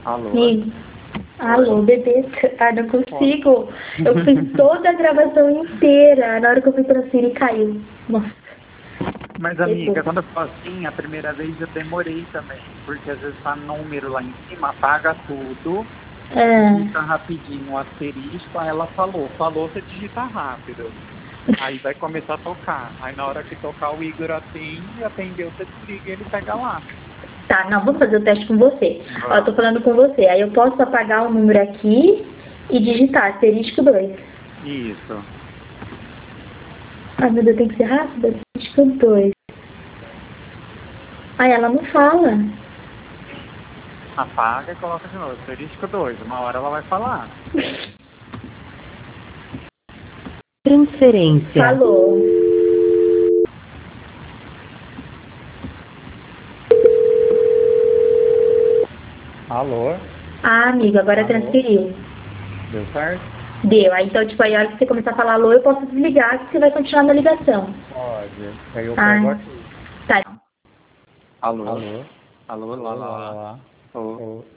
Alô? Sim. Alô, bebê. Ah, não consigo. Eu fiz toda a gravação inteira. Na hora que eu fui transferir, caiu. Nossa. Mas, amiga, quando eu falo assim, a primeira vez eu demorei também. Porque às vezes tá número lá em cima, apaga tudo, digita rapidinho o asterisco, aí ela falou, você digita rápido. Aí vai começar a tocar. Aí na hora que tocar o Igor atendeu, você desliga e ele pega lá. Tá, não, vamos fazer o teste com você. Ó, eu tô falando com você. Aí eu posso apagar o número aqui e digitar asterisco 2. Isso. Ai, meu Deus, tem que ser rápido? Asterisco 2. Ai, ela não fala. Apaga e coloca de novo. Asterisco 2. Uma hora ela vai falar. Transferência. Falou. Alô? Ah, amiga, agora transferiu. Deu certo? Deu. Aí, então, tipo, aí a hora que você começar a falar alô, eu posso desligar que você vai continuar na ligação. Pode. Aí eu pego aqui. Tá. Alô? Alô, lá.